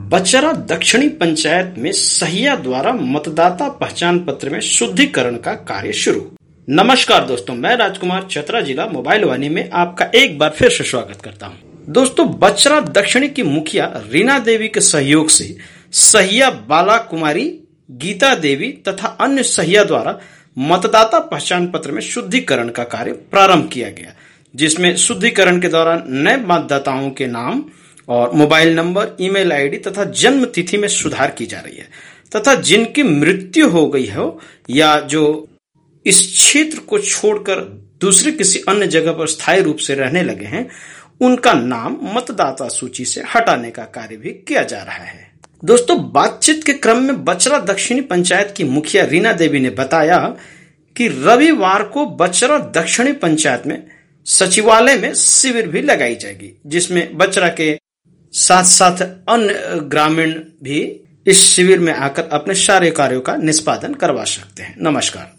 बचरा दक्षिणी पंचायत में सहिया द्वारा मतदाता पहचान पत्र में शुद्धिकरण का कार्य शुरू। नमस्कार दोस्तों, मैं राजकुमार चतरा जिला मोबाइल वाणी में आपका एक बार फिर से स्वागत करता हूं। दोस्तों, बचरा दक्षिणी की मुखिया रीना देवी के सहयोग से सहिया बाला कुमारी, गीता देवी तथा अन्य सहिया द्वारा मतदाता पहचान पत्र में शुद्धिकरण का कार्य प्रारंभ किया गया, जिसमें शुद्धिकरण के दौरान नए मतदाताओं के नाम और मोबाइल नंबर, ईमेल आईडी तथा जन्म तिथि में सुधार की जा रही है तथा जिनकी मृत्यु हो गई हो या जो इस क्षेत्र को छोड़कर दूसरे किसी अन्य जगह पर स्थायी रूप से रहने लगे हैं, उनका नाम मतदाता सूची से हटाने का कार्य भी किया जा रहा है। दोस्तों, बातचीत के क्रम में बचरा दक्षिणी पंचायत की मुखिया रीना देवी ने बताया कि रविवार को बचरा दक्षिणी पंचायत में सचिवालय में शिविर भी लगाई जाएगी, जिसमें बचरा के साथ साथ अन्य ग्रामीण भी इस शिविर में आकर अपने सारे कार्यों का निष्पादन करवा सकते हैं। नमस्कार।